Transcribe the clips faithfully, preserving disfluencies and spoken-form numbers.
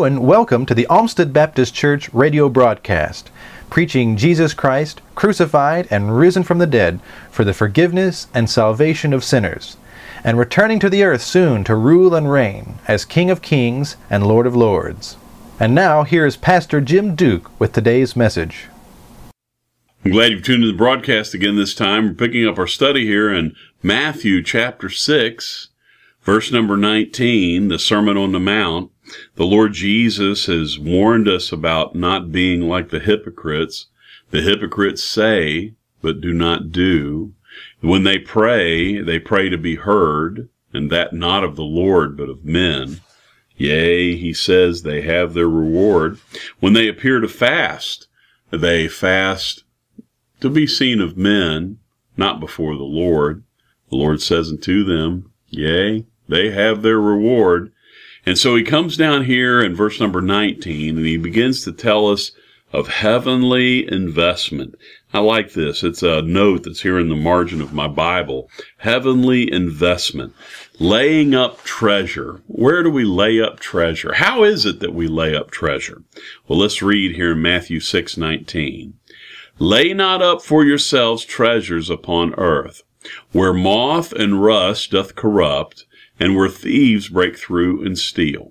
Hello and welcome to the Olmsted Baptist Church radio broadcast, preaching Jesus Christ, crucified and risen from the dead for the forgiveness and salvation of sinners, and returning to the earth soon to rule and reign as King of Kings and Lord of Lords. And now, here is Pastor Jim Duke with today's message. I'm glad you've tuned in to the broadcast again this time. We're picking up our study here in Matthew chapter six, verse number nineteen, the Sermon on the Mount. The Lord Jesus has warned us about not being like the hypocrites. The hypocrites say, but do not do. When they pray, they pray to be heard, and that not of the Lord, but of men. Yea, he says, they have their reward. When they appear to fast, they fast to be seen of men, not before the Lord. The Lord says unto them, yea, they have their reward. And so he comes down here in verse number nineteen, and he begins to tell us of heavenly investment. I like this. It's a note that's here in the margin of my Bible. Heavenly investment. Laying up treasure. Where do we lay up treasure? How is it that we lay up treasure? Well, let's read here in Matthew six nineteen. Lay not up for yourselves treasures upon earth, where moth and rust doth corrupt, and where thieves break through and steal.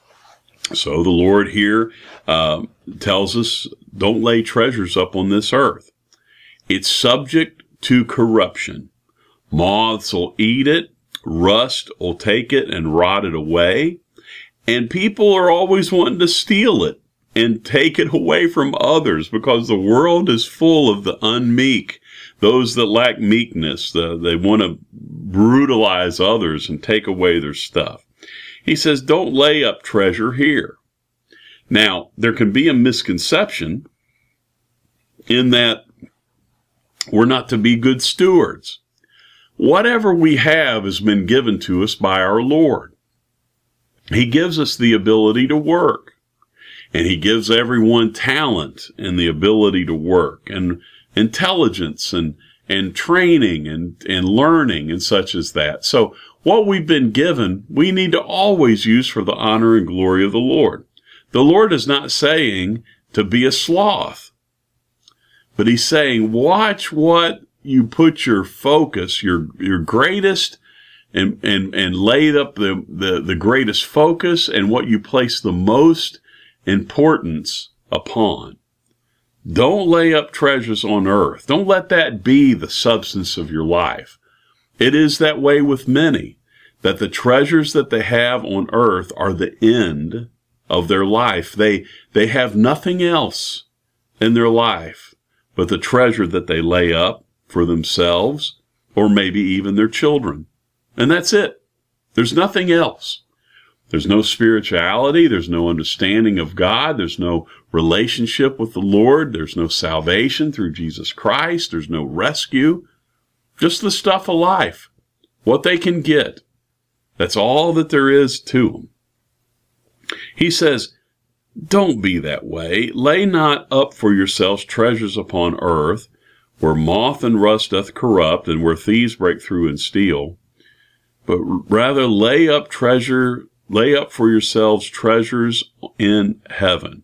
So the Lord here uh, tells us, don't lay treasures up on this earth. It's subject to corruption. Moths will eat it, rust will take it and rot it away, and people are always wanting to steal it and take it away from others, because the world is full of the unmeek, those that lack meekness. The, they want to brutalize others and take away their stuff. He says, don't lay up treasure here. Now, there can be a misconception in that we're not to be good stewards. Whatever we have has been given to us by our Lord. He gives us the ability to work. And he gives everyone talent and the ability to work, and intelligence and, and training and, and learning and such as that. So what we've been given, we need to always use for the honor and glory of the Lord. The Lord is not saying to be a sloth, but he's saying, watch what you put your focus, your, your greatest, and, and, and lay up the, the, the greatest focus, and what you place the most importance upon. Don't lay up treasures on earth. Don't let that be the substance of your life. It is that way with many, that the treasures that they have on earth are the end of their life. They, they have nothing else in their life but the treasure that they lay up for themselves, or maybe even their children. And that's it. There's nothing else. There's no spirituality. There's no understanding of God. There's no relationship with the Lord. There's no salvation through Jesus Christ. There's no rescue. Just the stuff of life. What they can get. That's all that there is to them. He says, don't be that way. Lay not up for yourselves treasures upon earth, where moth and rust doth corrupt, and where thieves break through and steal. But rather lay up treasure Lay up for yourselves treasures in heaven,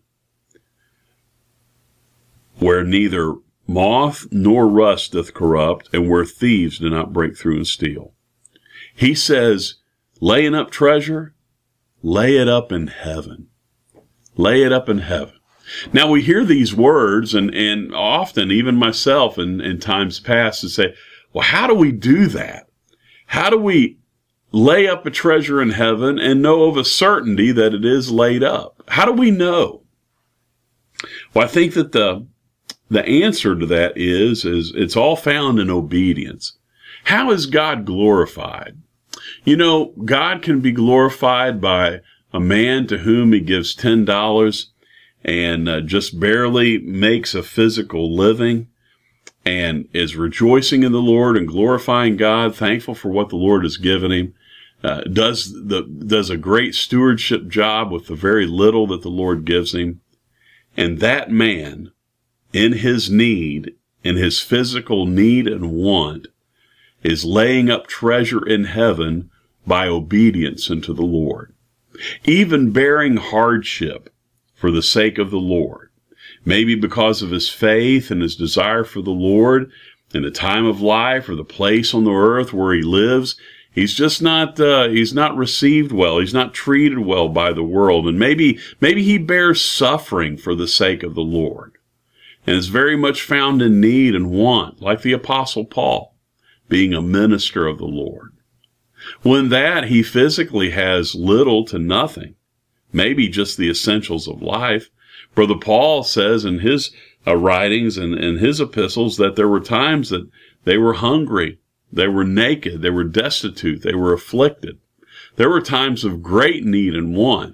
where neither moth nor rust doth corrupt, and where thieves do not break through and steal. He says, laying up treasure, lay it up in heaven. Lay it up in heaven. Now we hear these words, and, and often, even myself in, in times past, to say, well, how do we do that? How do we lay up a treasure in heaven and know of a certainty that it is laid up? How do we know? Well, I think that the the answer to that is, is it's all found in obedience. How is God glorified? You know, God can be glorified by a man to whom he gives ten dollars and uh, just barely makes a physical living, and is rejoicing in the Lord and glorifying God, thankful for what the Lord has given him. Uh, does the does a great stewardship job with the very little that the Lord gives him. And that man, in his need, in his physical need and want, is laying up treasure in heaven by obedience unto the Lord. even bearing hardship for the sake of the Lord. Maybe because of his faith and his desire for the Lord and the time of life or the place on the earth where he lives, he's just not, uh, he's not received well. He's not treated well by the world. And maybe, maybe he bears suffering for the sake of the Lord and is very much found in need and want, like the Apostle Paul, being a minister of the Lord. When that, he physically has little to nothing, maybe just the essentials of life. Brother Paul says in his uh, writings and in his epistles that there were times that they were hungry, they were naked, they were destitute, they were afflicted. There were times of great need and want.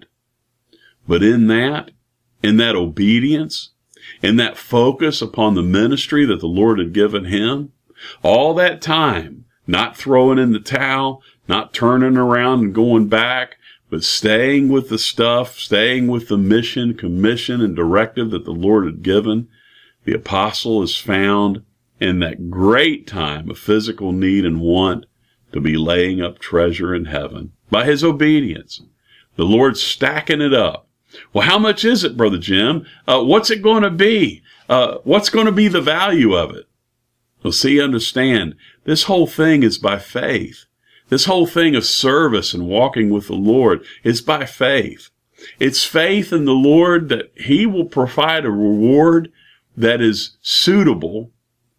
But in that, in that obedience, in that focus upon the ministry that the Lord had given him, all that time, not throwing in the towel, not turning around and going back, but staying with the stuff, staying with the mission, commission, and directive that the Lord had given, the apostle is found in that great time of physical need and want to be laying up treasure in heaven by his obedience. The Lord's stacking it up. Well, how much is it, Brother Jim? Uh, what's it going to be? Uh, what's going to be the value of it? Well, see, understand, this whole thing is by faith. This whole thing of service and walking with the Lord is by faith. It's faith in the Lord that he will provide a reward that is suitable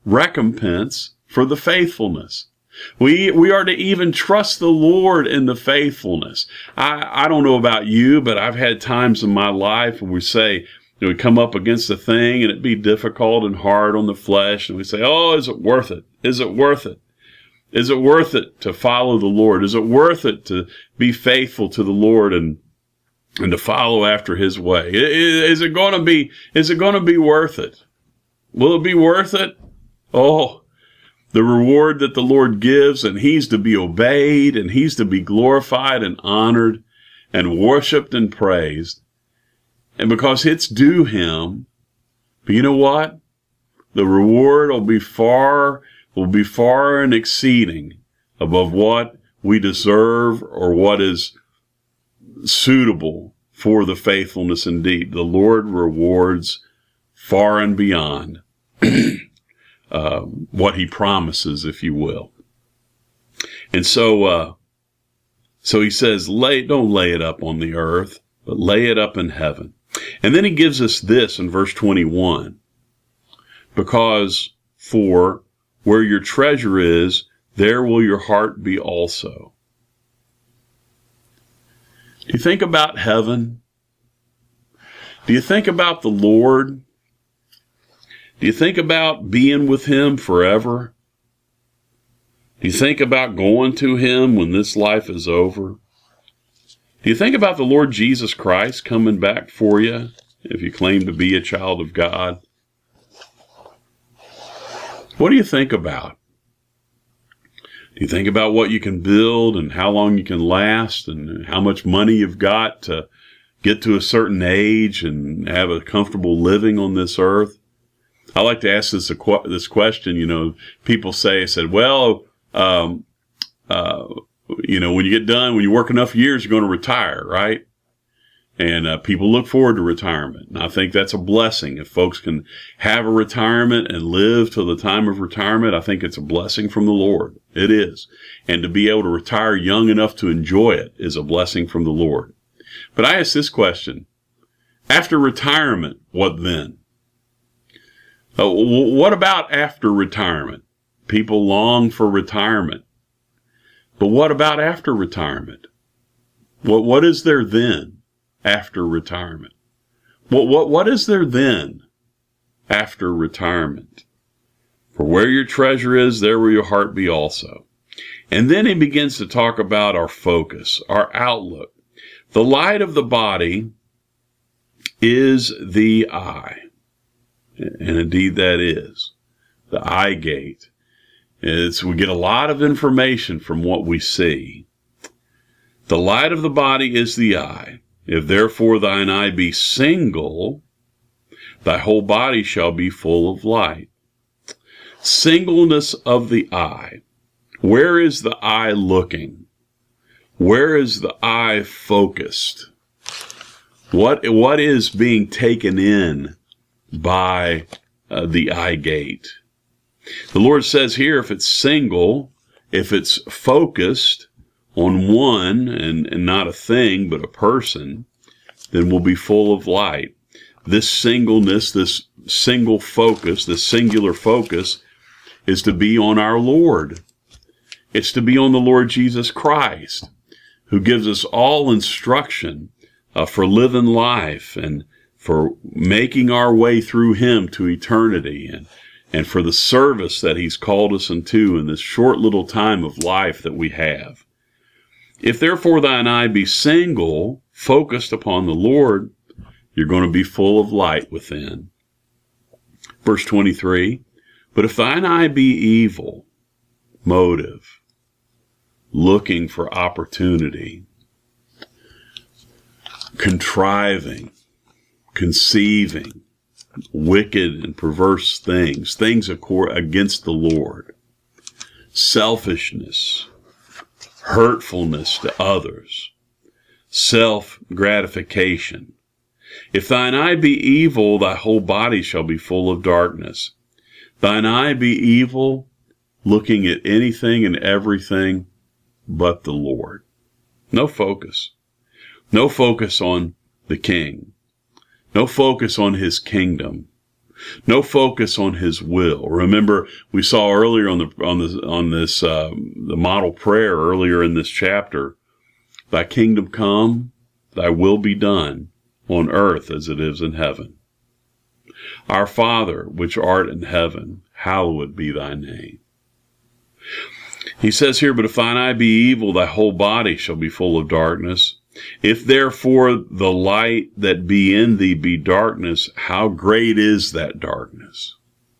recompense for the faithfulness. We we are to even trust the Lord in the faithfulness. I, I don't know about you, but I've had times in my life when we say, we come up against a thing and it be difficult and hard on the flesh, and we say, oh, is it worth it? Is it worth it? Is it worth it to follow the Lord? Is it worth it to be faithful to the Lord and and to follow after his way? Is it going to be, is it going to be worth it? Will it be worth it? Oh, the reward that the Lord gives, and he's to be obeyed, and he's to be glorified and honored and worshiped and praised. And because it's due him, but you know what? The reward will be far, will be far and exceeding above what we deserve or what is suitable for the faithfulness indeed. The Lord rewards far and beyond uh, what he promises, if you will. And so, uh, so he says, lay, don't lay it up on the earth, but lay it up in heaven. And then he gives us this in verse twenty-one, because for where your treasure is, there will your heart be also. Do you think about heaven? Do you think about the Lord? Do you think about being with him forever? Do you think about going to him when this life is over? Do you think about the Lord Jesus Christ coming back for you if you claim to be a child of God? What do you think about? Do you think about what you can build and how long you can last and how much money you've got to get to a certain age and have a comfortable living on this earth? I like to ask this this question. You know, people say, I said, well, um, uh, you know, when you get done, when you work enough years, you're going to retire, right? And uh, people look forward to retirement. And I think that's a blessing. If folks can have a retirement and live till the time of retirement, I think it's a blessing from the Lord. It is. And to be able to retire young enough to enjoy it is a blessing from the Lord. But I ask this question. After retirement, what then? Uh, what about after retirement? People long for retirement. But what about after retirement? What what is there then after retirement? What what what is there then after retirement? For where your treasure is, there will your heart be also. And then he begins to talk about our focus, our outlook. The light of the body is the eye. And indeed that is. The eye gate. It's, we get a lot of information from what we see. The light of the body is the eye. If therefore thine eye be single, thy whole body shall be full of light. Singleness of the eye. Where is the eye looking? Where is the eye focused? What, what is being taken in by uh, the eye gate? The Lord says here, if it's single, if it's focused on one and, and not a thing, but a person, then we'll be full of light. This singleness, this single focus, this singular focus is to be on our Lord. It's to be on the Lord Jesus Christ, who gives us all instruction uh, for living life and for making our way through Him to eternity, and, and for the service that He's called us into in this short little time of life that we have. If therefore thine eye be single, focused upon the Lord, you're going to be full of light within. Verse twenty-three, but if thine eye be evil, motive, looking for opportunity, contriving, conceiving, wicked and perverse things, things against the Lord, selfishness, hurtfulness to others, self-gratification. If thine eye be evil, thy whole body shall be full of darkness. Thine eye be evil, looking at anything and everything but the Lord. No focus. No focus on the King. No focus on His kingdom. No focus on His will. Remember, we saw earlier on the on this on this uh, the model prayer earlier in this chapter. Thy kingdom come, thy will be done on earth as it is in heaven. Our Father, which art in heaven, hallowed be thy name. He says here, but if thine eye be evil, thy whole body shall be full of darkness. If therefore the light that be in thee be darkness, how great is that darkness?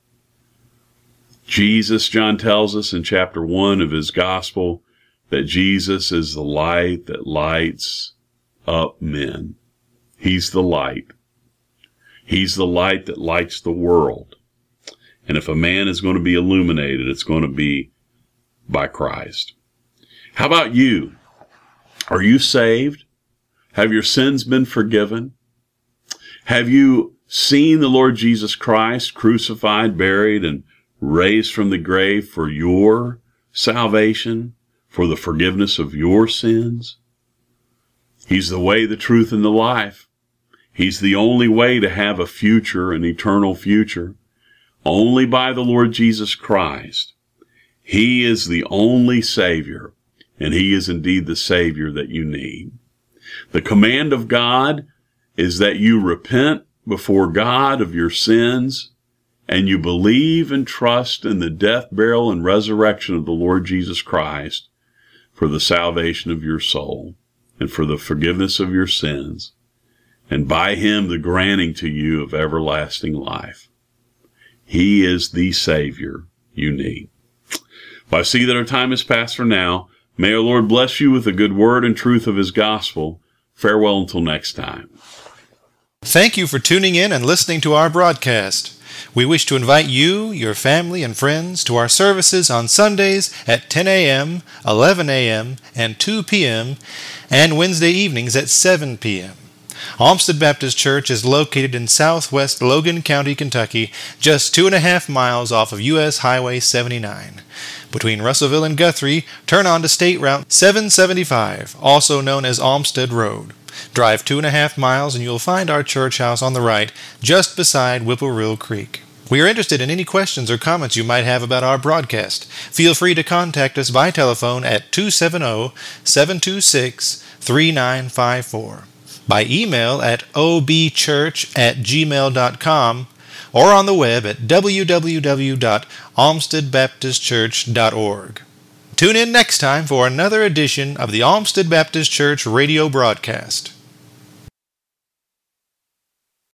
Jesus, John tells us in chapter one of his gospel, that Jesus is the light that lights up men. He's the light. He's the light that lights the world. And if a man is going to be illuminated, it's going to be by Christ. How about you? Are you saved? Have your sins been forgiven? Have you seen the Lord Jesus Christ crucified, buried, and raised from the grave for your salvation, for the forgiveness of your sins? He's the way, the truth, and the life. He's the only way to have a future, an eternal future. Only by the Lord Jesus Christ. He is the only Savior, and He is indeed the Savior that you need. The command of God is that you repent before God of your sins, and you believe and trust in the death, burial, and resurrection of the Lord Jesus Christ for the salvation of your soul and for the forgiveness of your sins, and by Him the granting to you of everlasting life. He is the Savior you need. Well, I see that our time is past for now. May our Lord bless you with the good word and truth of His gospel. Farewell until next time. Thank you for tuning in and listening to our broadcast. We wish to invite you, your family, and friends to our services on Sundays at ten a.m., eleven a.m., and two p.m., and Wednesday evenings at seven p.m. Olmsted Baptist Church is located in southwest Logan County, Kentucky, just two and a half miles off of U S Highway seventy-nine. Between Russellville and Guthrie, turn on to State Route seven seventy-five, also known as Olmsted Road. Drive two and a half miles and you'll find our church house on the right, just beside Whipple Creek. We are interested in any questions or comments you might have about our broadcast. Feel free to contact us by telephone at two seven zero, seven two six, three nine five four, by email at o b church at gmail dot com, or on the web at w w w dot olmsted baptist church dot org. Tune in next time for another edition of the Olmsted Baptist Church radio broadcast.